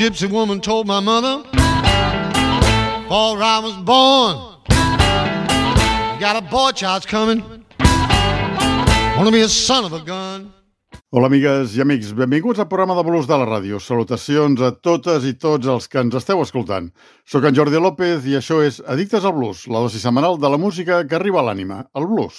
gypsy woman told my mother, before I was born, you got a boy child's coming, wanna be a son of a gun. Hola, amigues i amics. Benvinguts al programa de blues de la ràdio. Salutacions a totes i tots els que ens esteu escoltant. Soc en Jordi López i això és Addictes al Blues, la dosi setmanal de la música que arriba a l'ànima, el blues.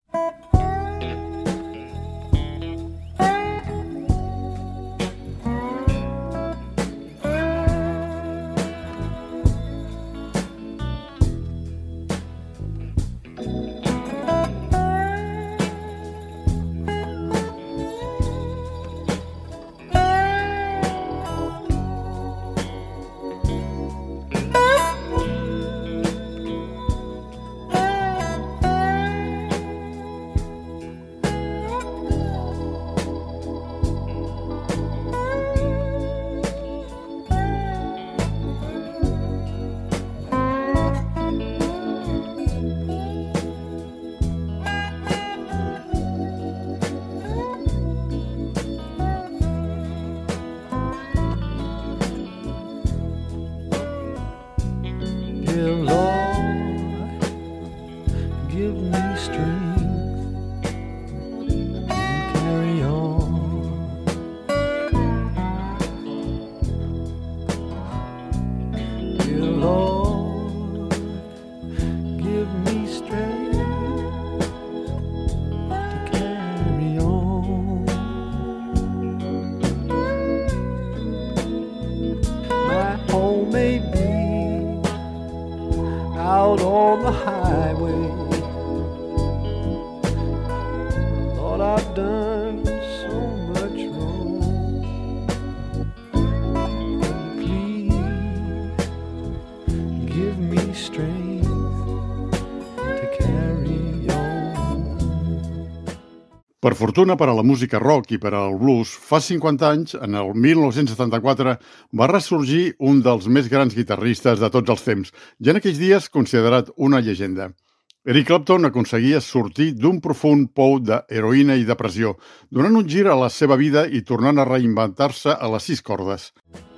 Per fortuna per a la música rock i per al blues, fa 50 anys, en el 1974, va ressorgir un dels més grans guitarristes de tots els temps, i en aquells dies considerat una llegenda. Eric Clapton aconseguia sortir d'un profund pou d'heroïna i depressió, donant un gir a la seva vida i tornant a reinventar-se a les 6 cordes.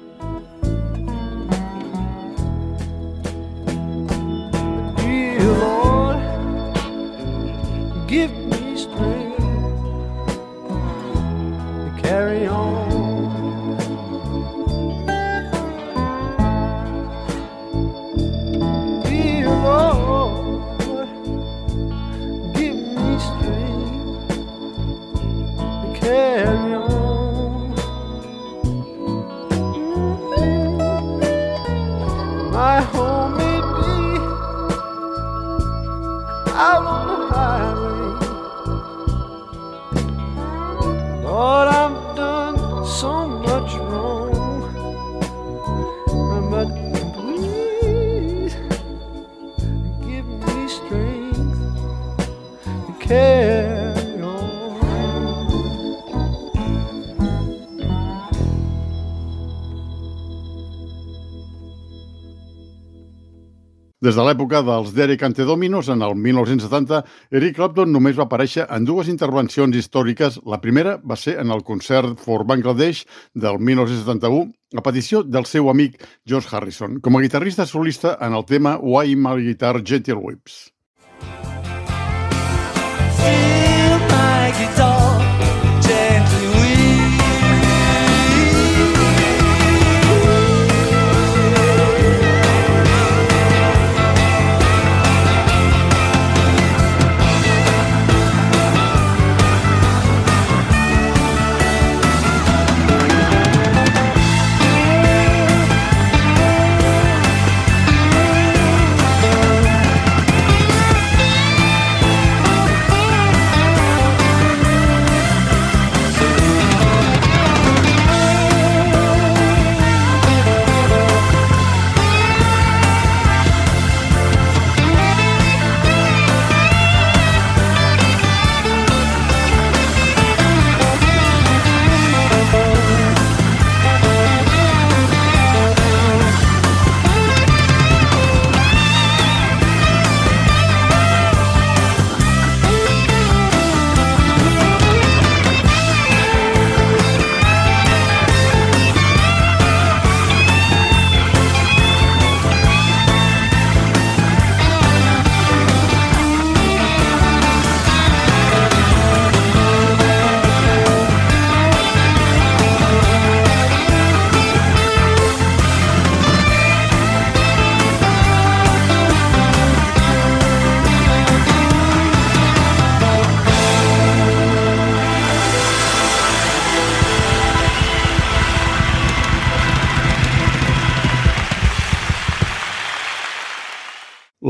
Dear Lord, give me strength. Carry on. Dear Lord, give me strength to carry on. My home may be out on the highway. Lord, I've done so much wrong, but please give me strength to carry on. Des de l'època dels Derek and the Dominos, en el 1970, Eric Clapton només va aparèixer en 2 intervencions històriques. La primera va ser en el concert for Bangladesh del 1971, a petició del seu amic George Harrison, com a guitarrista solista en el tema Why My Guitar Gentle Weeps. Feel my guitar gently weep.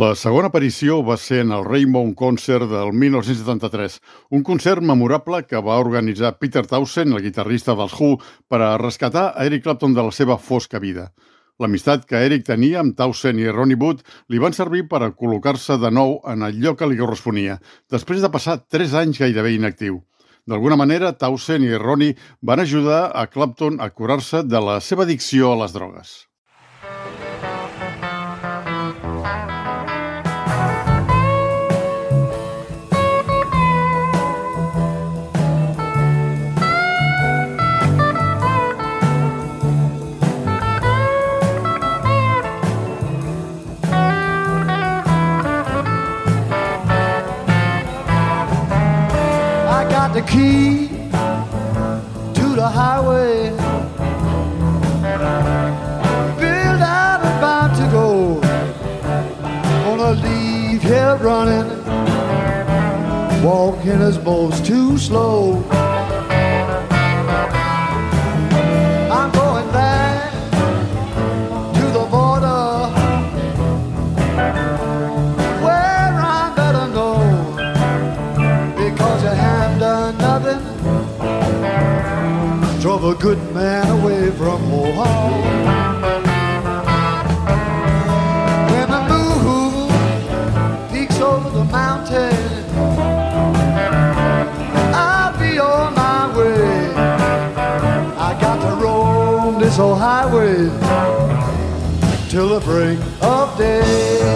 La segona aparició va ser en el Rainbow Concert del 1973, un concert memorable que va organitzar Peter Townshend, el guitarrista dels Who, per a rescatar a Eric Clapton de la seva fosca vida. L'amistat que Eric tenia amb Townshend i Ronnie Wood li van servir per a col·locar-se de nou en el lloc que li corresponia, després de passar 3 anys gairebé inactiu. D'alguna manera, Townshend i Ronnie van ajudar a Clapton a curar-se de la seva addicció a les drogues. The key to the highway, built out and about to go, gonna leave here running, walking is most too slow. I'm going back to the border, where I better know, because you haven't done nothing, drove a good man away from home. When the moon peeks over the mountain, I'll be on my way. I got to roam this old highway till the break of day.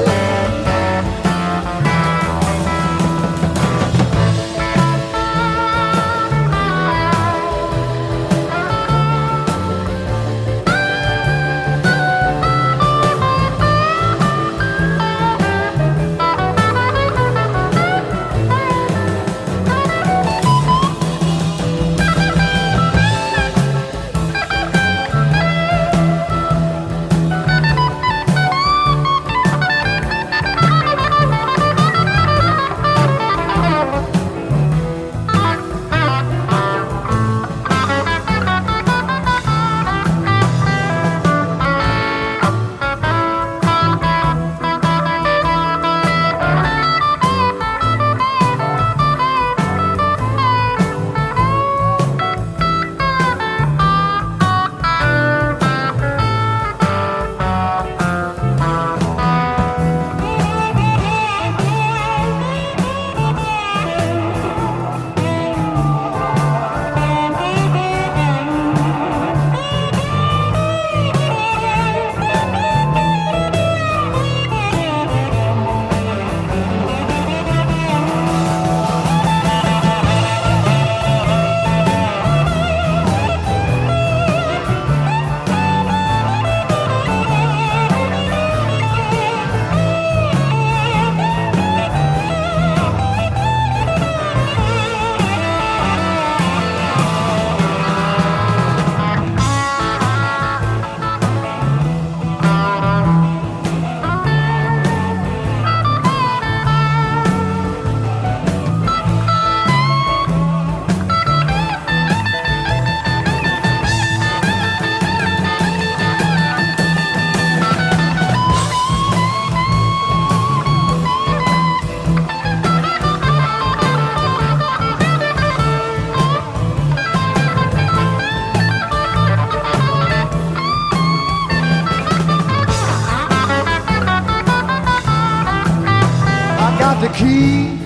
The key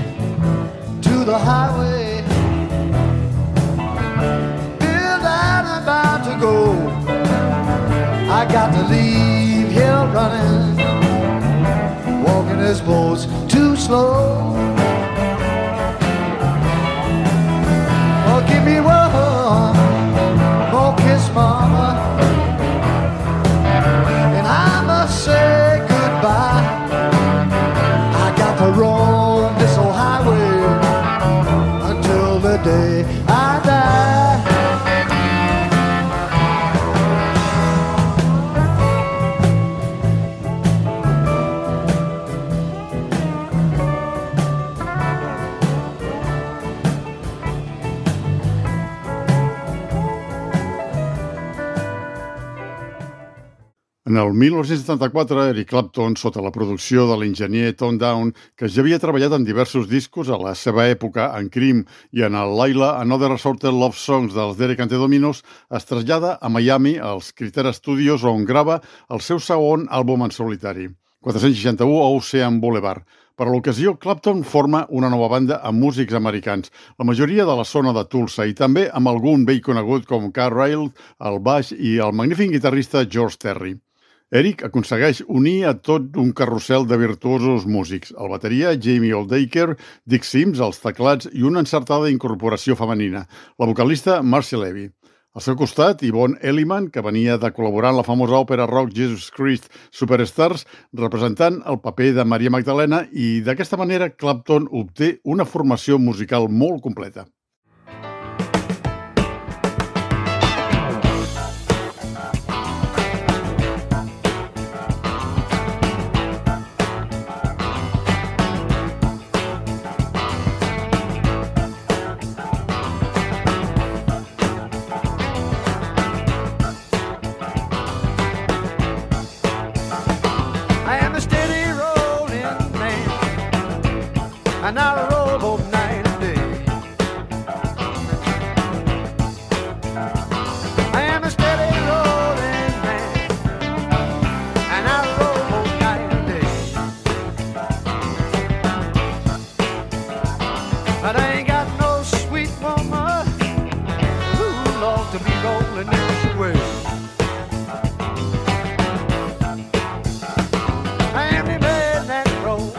to the highway, built out and about to go. I got to leave here running, walking this boat's too slow. Oh, give me one more kiss, mama, and I must say goodbye. To roam this old highway until the day I die. En el 1974, Eric Clapton, sota la producció de l'enginyer Tom Down, que ja havia treballat en diversos discos a la seva època en Cream i en el Laila Another Assorted Love Songs dels Derek and the Dominos, es trasllada a Miami, als Critter Studios, on grava el seu segon àlbum en solitari, 461 Ocean Boulevard. Per a l'ocasió, Clapton forma una nova banda amb músics americans, la majoria de la zona de Tulsa, i també amb algun vell conegut com Carl Rail, al baix, i el magnífic guitarrista George Terry. Eric aconsegueix unir a tot un carrusel de virtuosos músics, el bateria Jamie Oldaker, Dick Sims, als teclats i una encertada incorporació femenina, la vocalista Marcy Levy. Al seu costat, Yvonne Elliman, que venia de col·laborar en la famosa òpera rock Jesus Christ Superstars, representant el paper de Maria Magdalena, i d'aquesta manera Clapton obté una formació musical molt completa. And I roll both night and day. I am a steady rolling man, and I roll both night and day. But I ain't got no sweet woman who loves to be rolling this way. I am the man that rolls.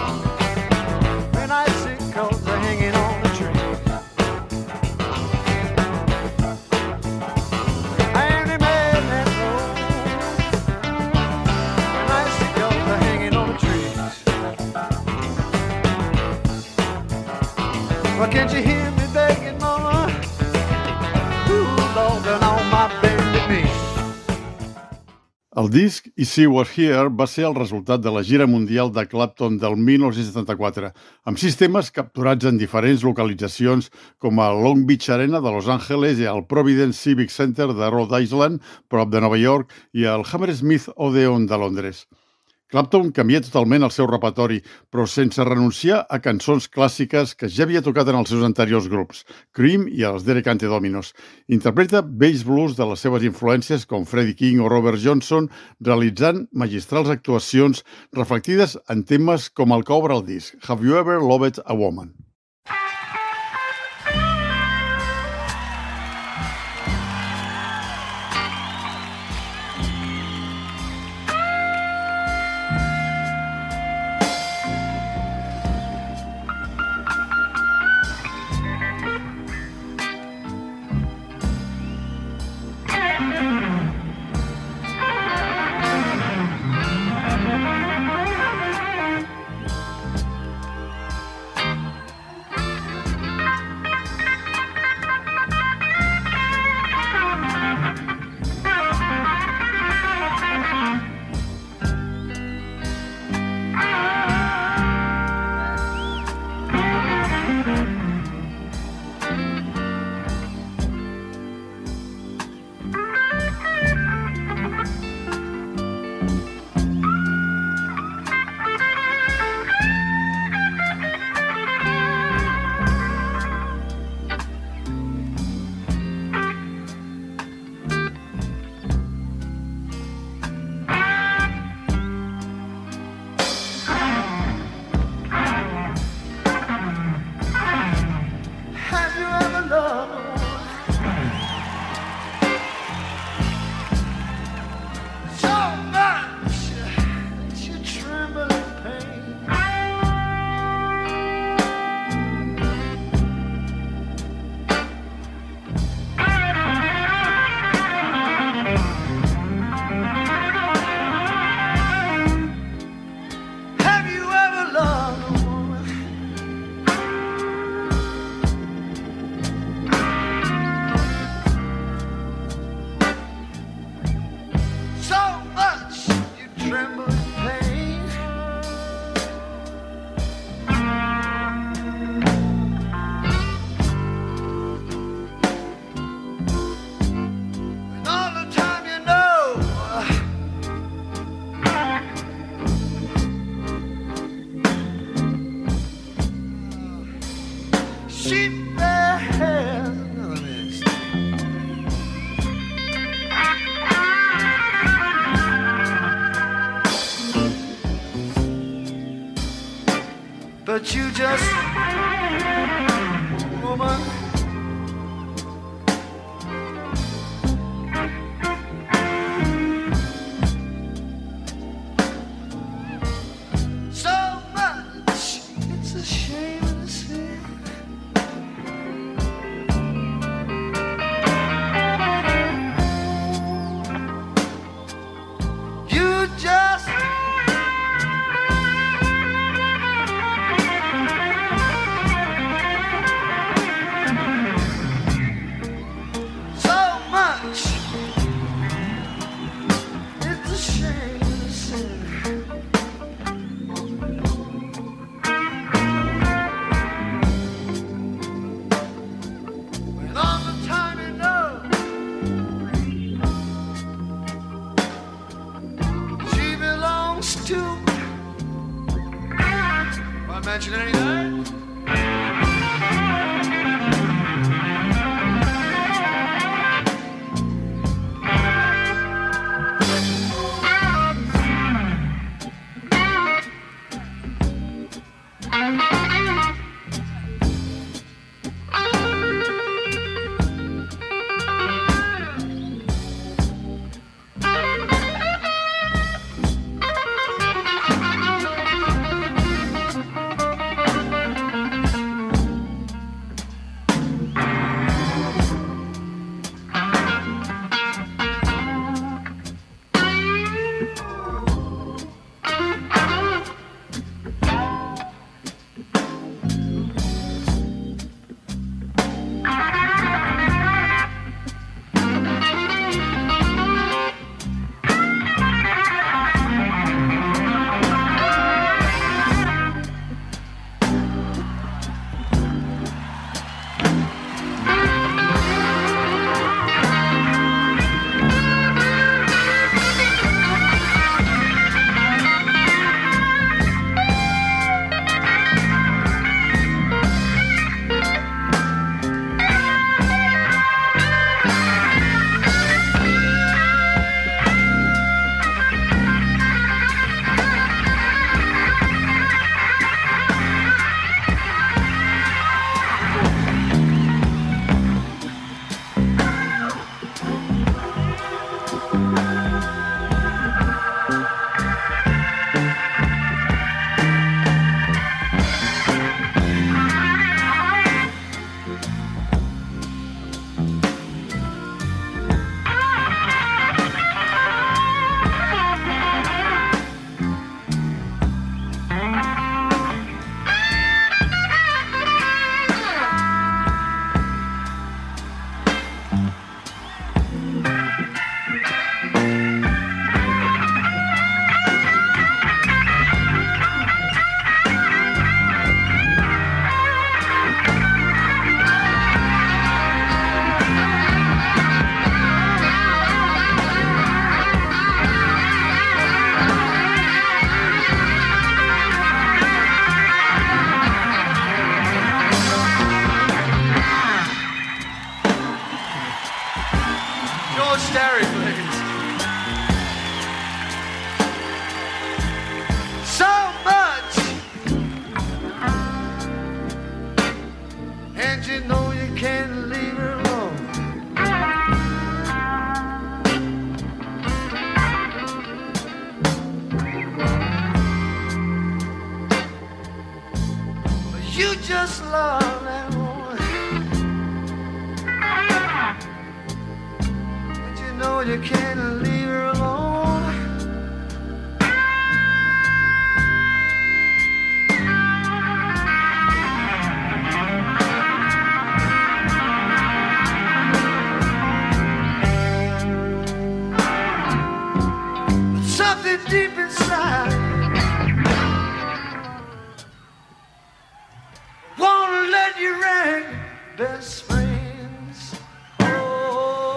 Well, can't you hear me begging, mama? Ooh, Lord, don't know my baby me. El disc I See You Were Here va ser el resultat de la gira mundial de Clapton del 1974, amb 6 temes capturats en diferents localitzacions com a Long Beach Arena de Los Angeles i al Providence Civic Center de Rhode Island, prop de Nova York, i al Hammersmith Odeon de Londres. Clapton canvia totalment el seu repertori, però sense renunciar a cançons clàssiques que ja havia tocat en els seus anteriors grups, Cream i els Derek and the Dominos. Interpreta bass blues de les seves influències com Freddie King o Robert Johnson, realitzant magistrals actuacions reflectides en temes com el que obre el disc, Have You Ever Loved a Woman? sheep their hair. Another mistake. But you just, woman, so much, it's a shame to see. You just mention anything? You just love that woman, but you know you can't leave her alone. But something deep inside won't let you ring, best friends. Oh.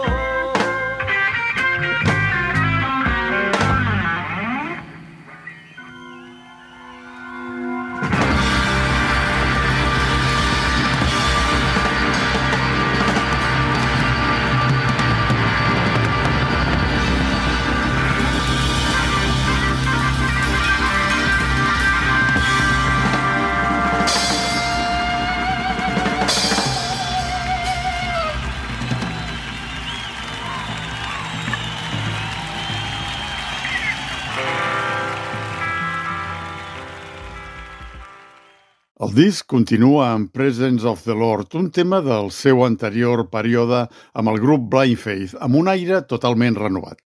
El disc continua amb Presence of the Lord, un tema del seu anterior període amb el grup Blind Faith, amb un aire totalment renovat.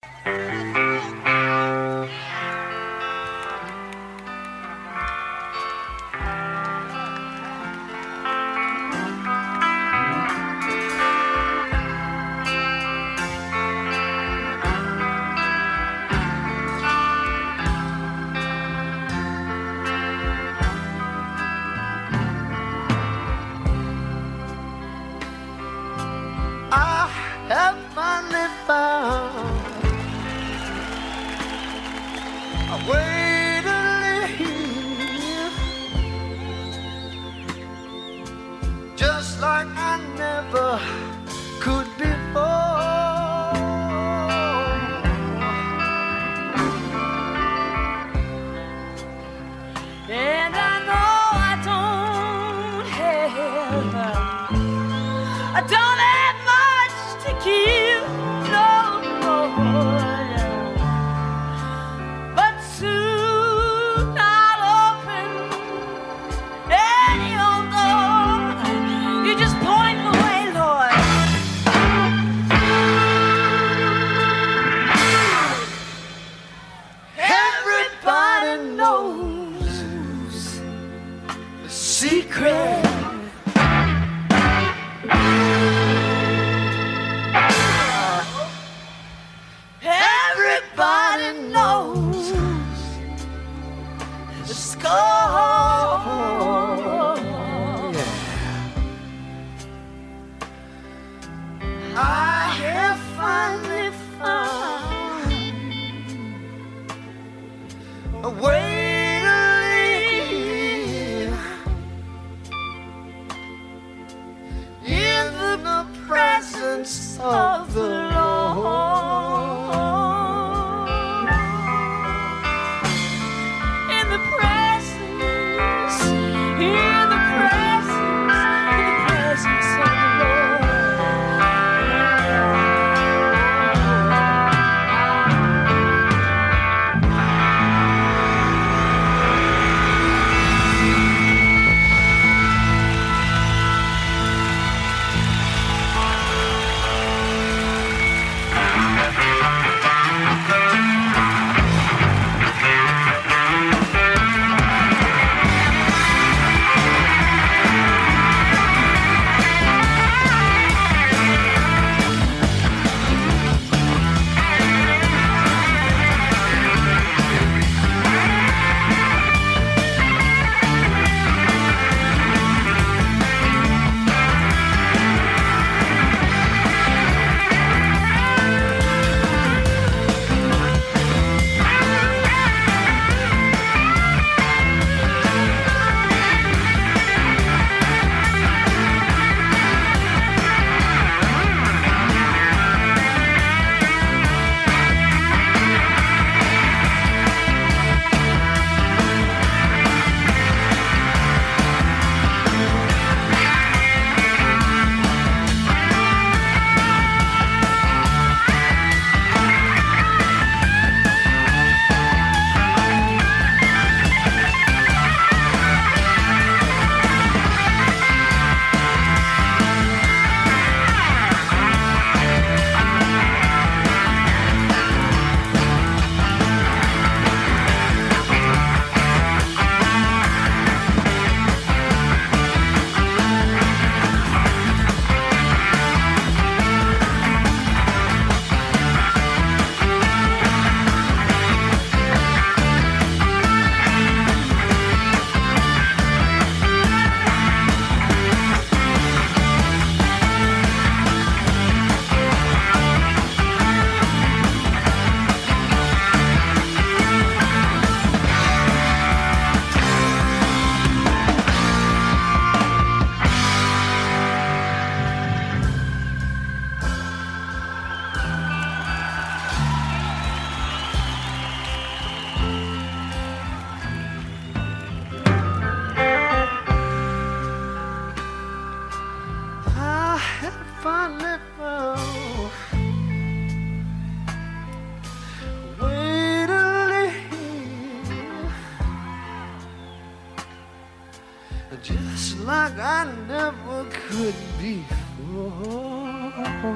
just like I never could before.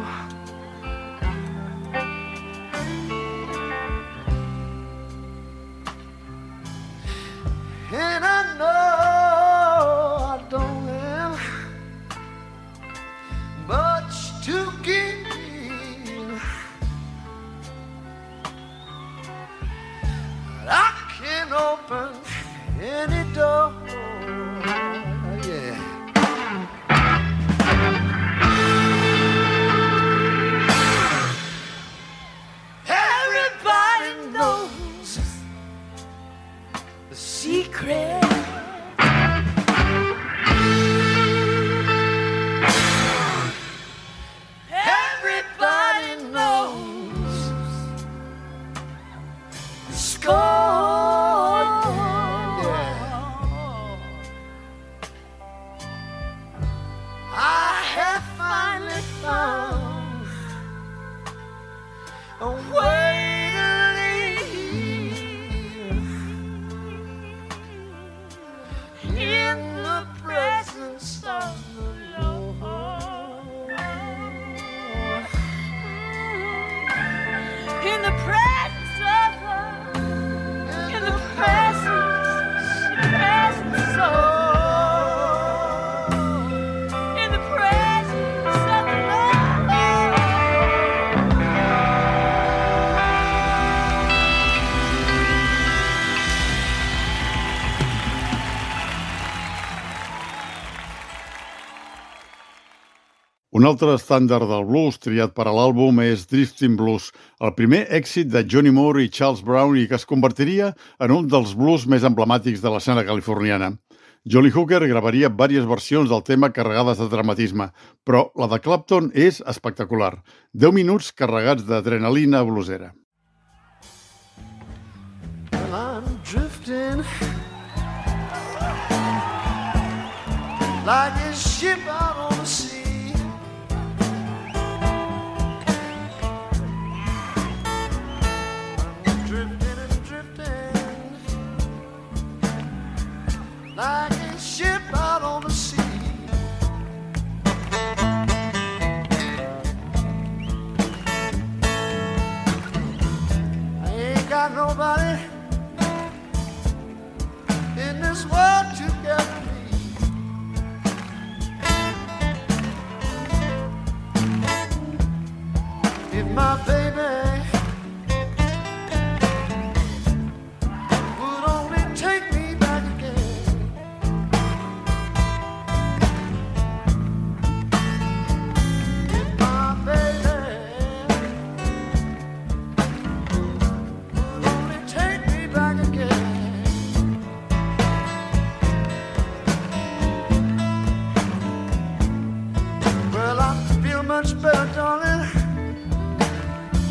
And I know I don't have much to give, but I can open any door. Yeah. Everybody knows the secret. Everybody knows the score. I have finally found a way to live in the presence of the Lord. In the presence of her, in the presence of Un altre estàndard del blues triat per a l'àlbum és Drifting Blues, el primer èxit de Johnny Moore i Charles Brown i que es convertiria en un dels blues més emblemàtics de l'escena californiana. Jolly Hooker gravaria diverses versions del tema carregades de dramatisme, però la de Clapton és espectacular. 10 minuts carregats d'adrenalina bluesera. Well, I'm drifting like a ship out on the sea. Like a ship out on the sea. I ain't got nobody in this world to get me. If my baby would only take me back again. Much better, darling,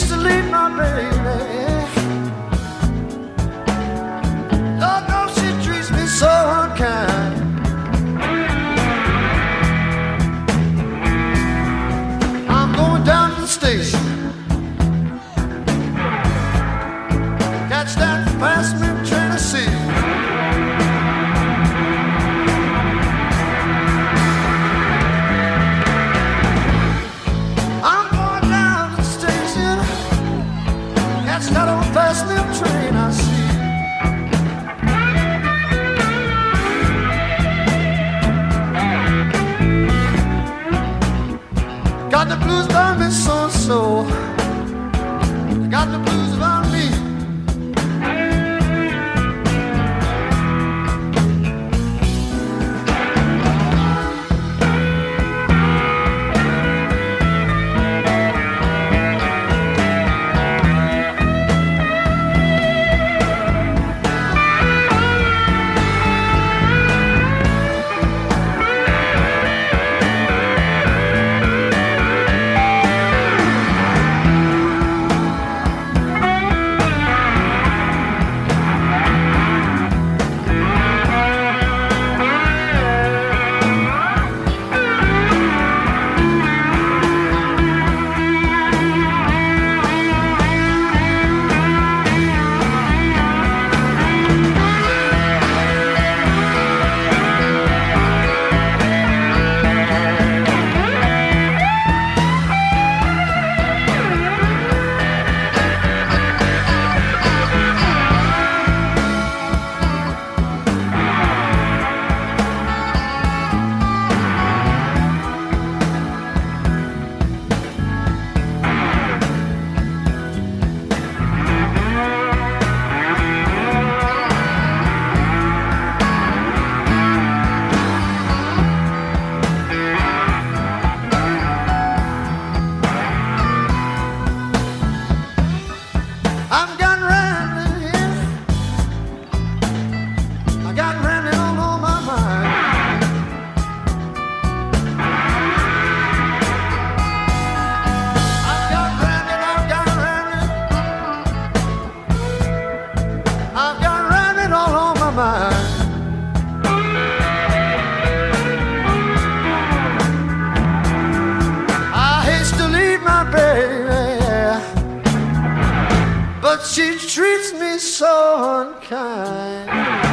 used to leave my baby. Lord knows she treats me so unkind. I'm going down to the station, catch that fast-moving train to see. That old fast-moving train I see. Got the blues about me so. Got the blues about me. She treats me so unkind.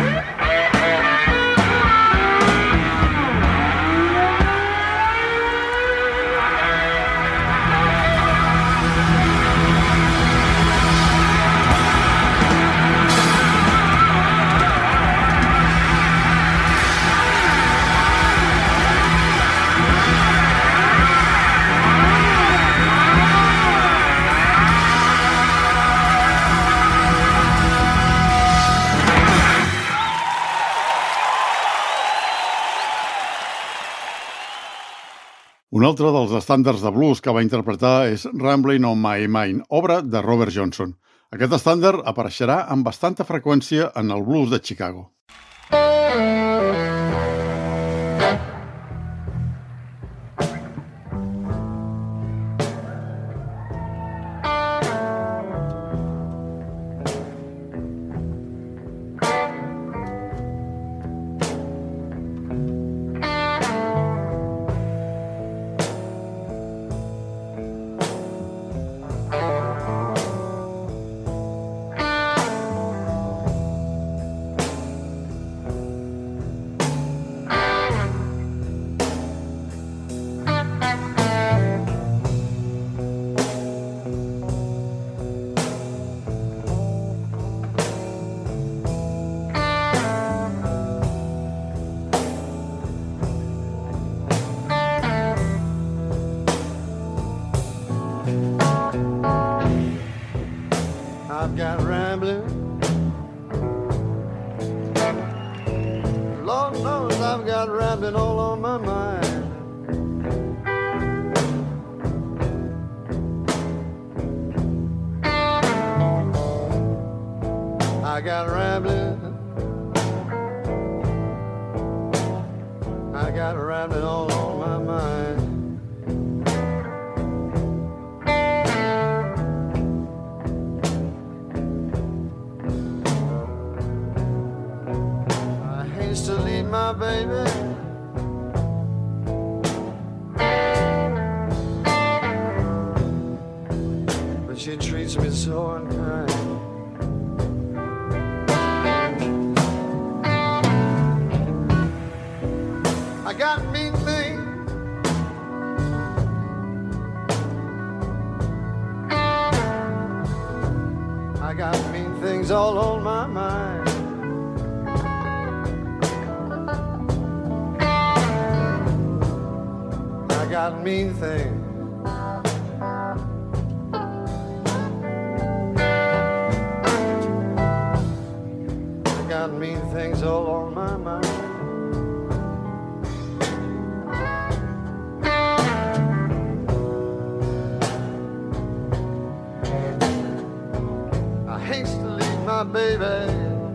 Un altre dels estàndards de blues que va interpretar és Ramblin' on My Mind, obra de Robert Johnson. Aquest estàndard apareixerà amb bastanta freqüència en el blues de Chicago. I've got rambling. Lord knows I've got rambling all on my mind. I got rambling. I got rambling all on my mind. my baby. But she treats me so unkind. I got mean things. I got mean things all on my mind. I got mean things. I got mean things all on my mind. My baby,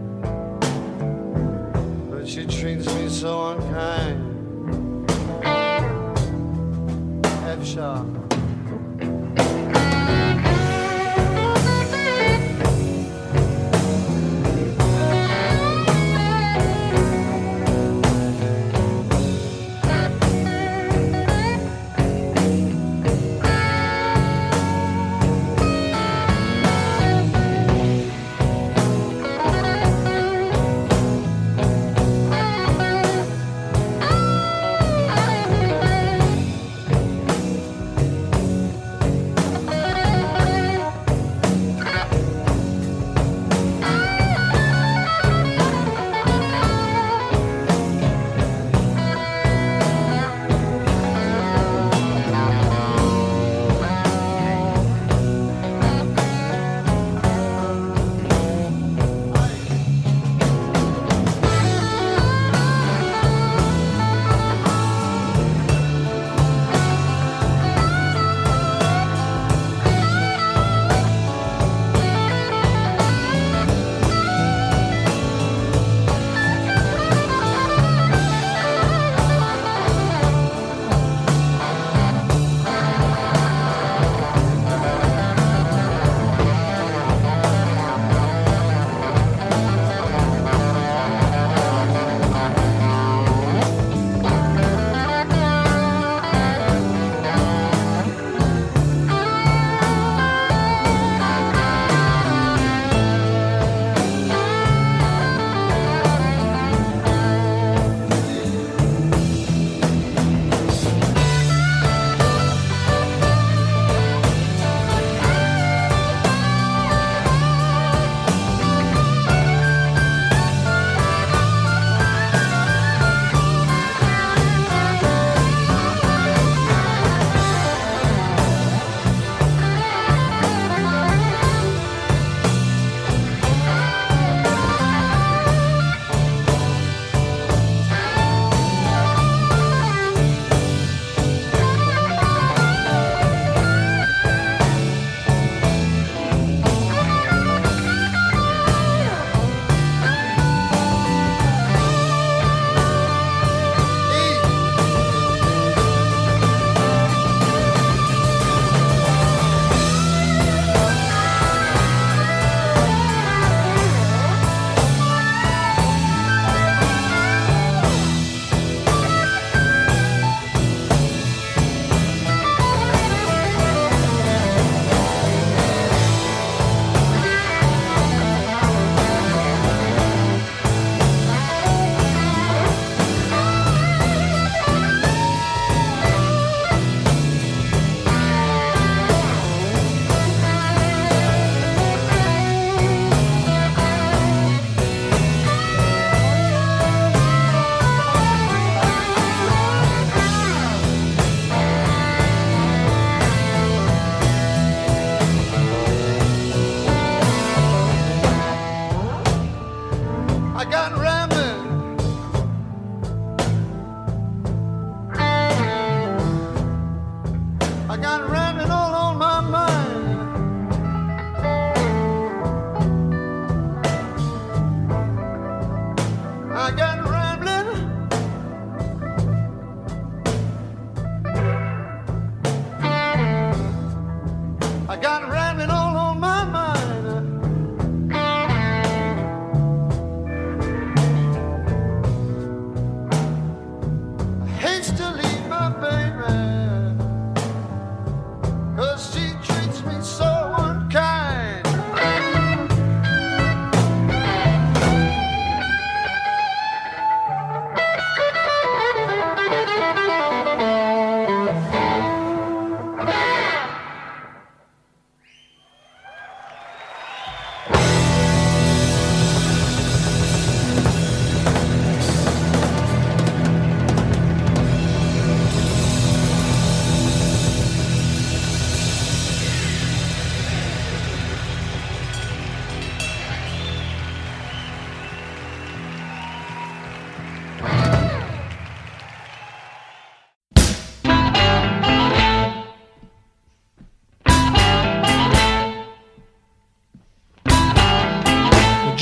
but she treats me so unkind. F sharp.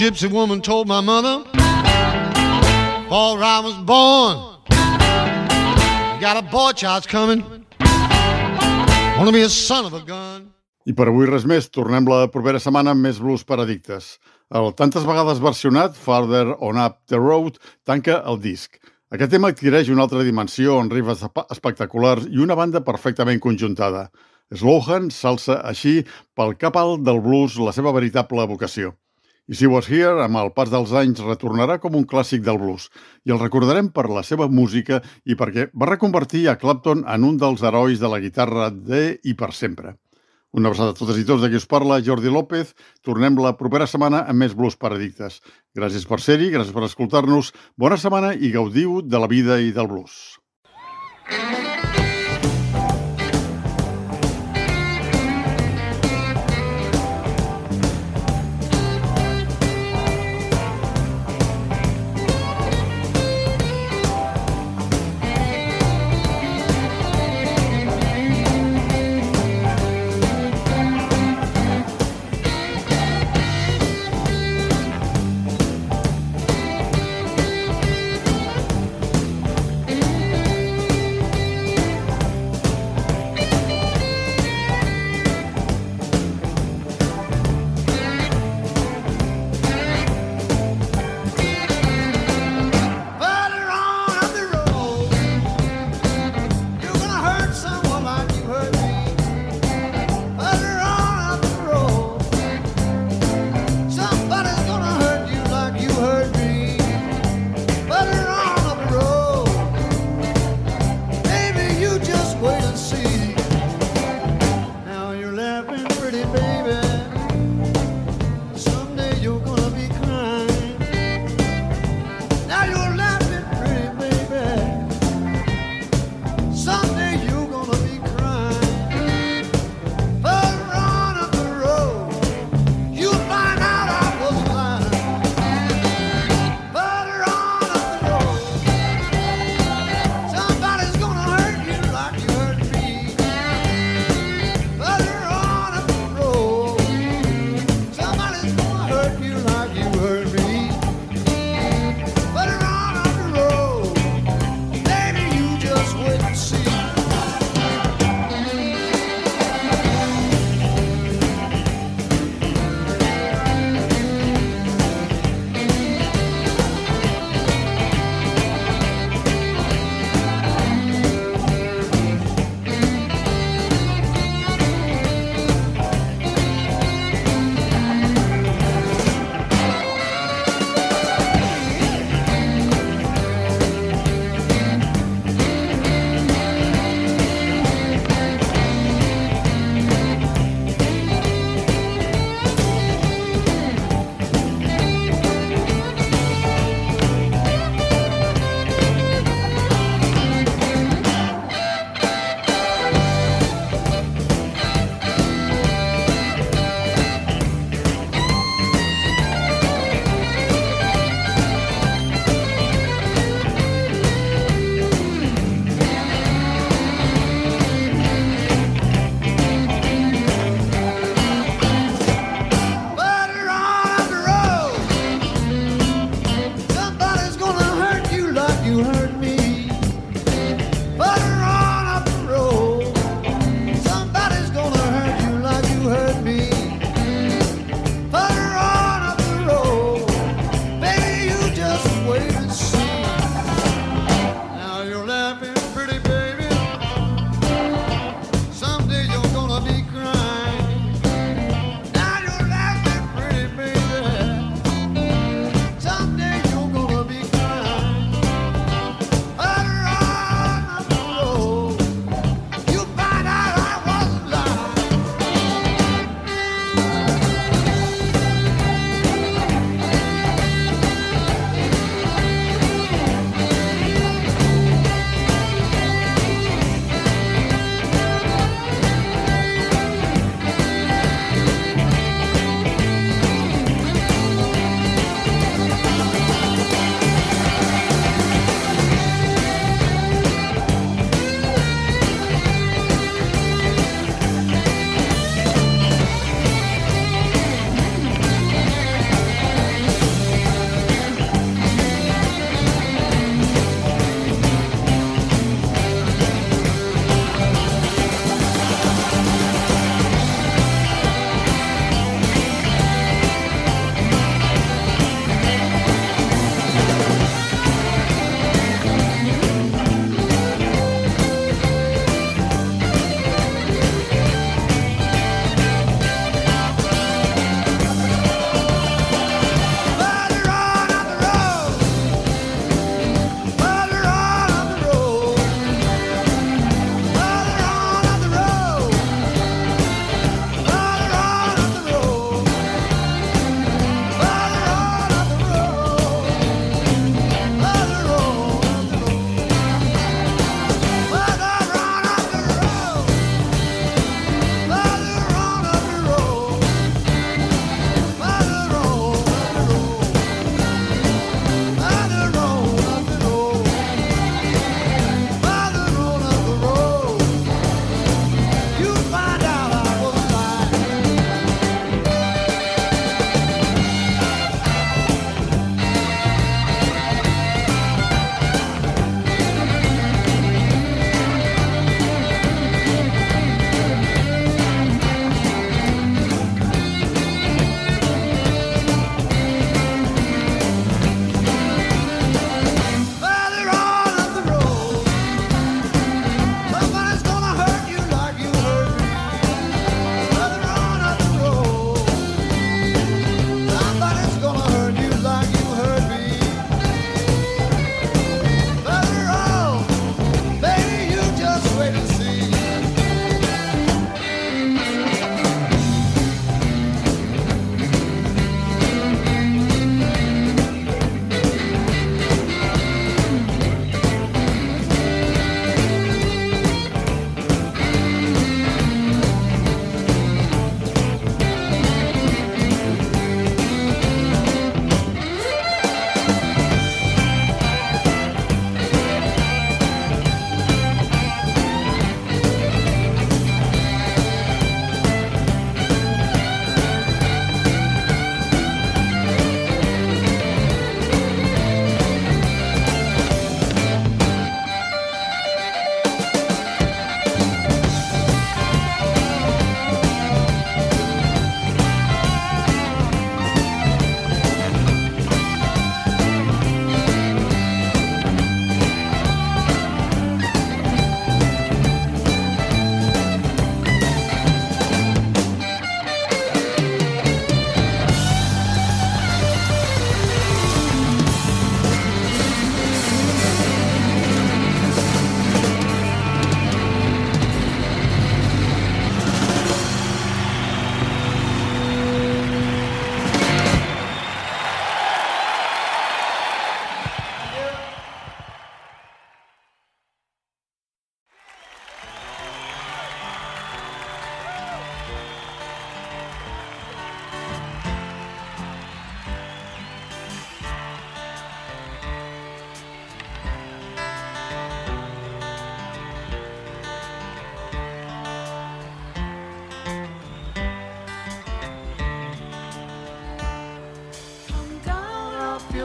gypsy woman told my mother, before I was born, you got a boy child's coming, wanna be a son of a gun. I per avui res més, tornem la propera setmana amb més blues per addictes. El tantes vegades versionat Farther On Up The Road tanca el disc. Aquest tema adquireix una altra dimensió amb riffs espectaculars i una banda perfectament conjuntada. Slowhand s'alça així pel cap alt del blues la seva veritable vocació. I She Was Here, amb el pas dels anys, retornarà com un clàssic del blues. I el recordarem per la seva música i perquè va reconvertir a Clapton en un dels herois de la guitarra de i per sempre. Una abraçada a totes i tots, de qui us parla, Jordi López. Tornem la propera setmana amb més blues per addictes. Gràcies per ser-hi, gràcies per escoltar-nos. Bona setmana i gaudiu de la vida i del blues.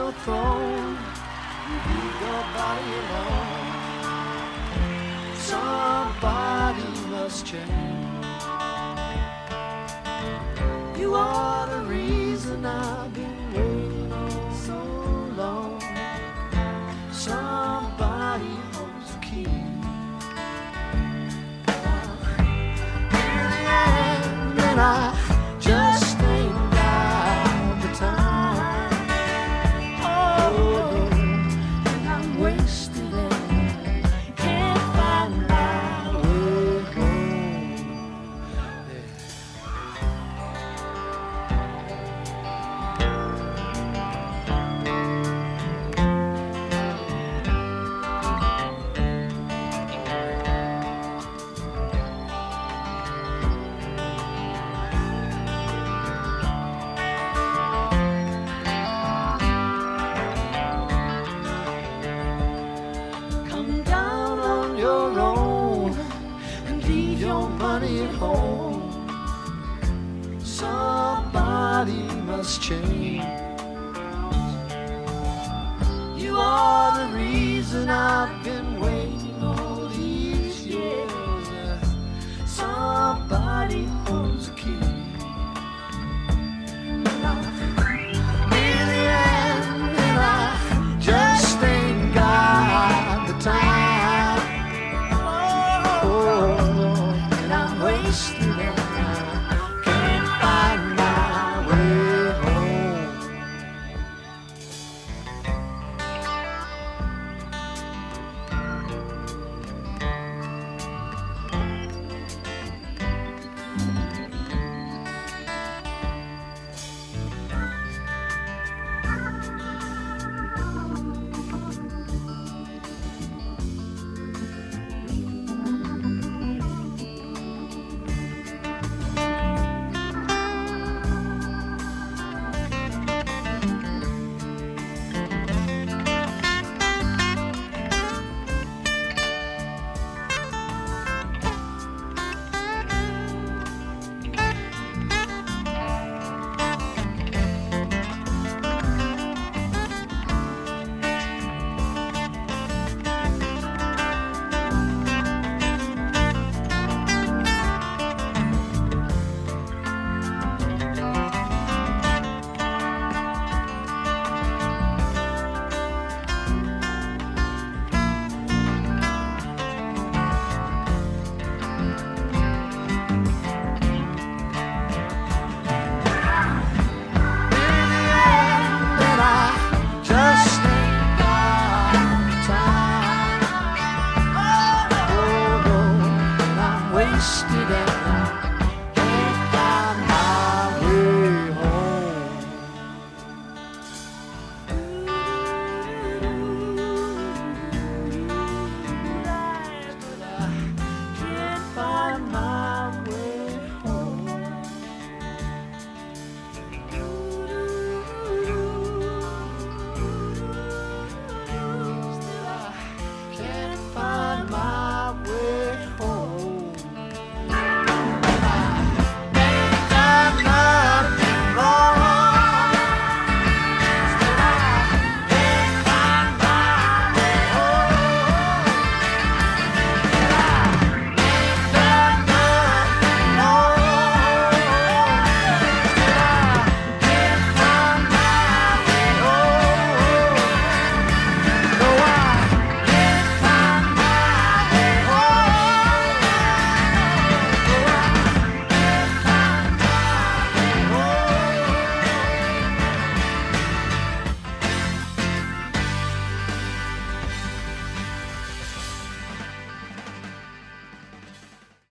your throne, you leave your body alone. Somebody must change. You are the reason I've been waiting on so long. Somebody holds the key. In the end, and I just ain't got the time. Oh, and I'm wasted and can't find my way home. Come down on your own and leave your money at home. Somebody must change. You are the reason I've been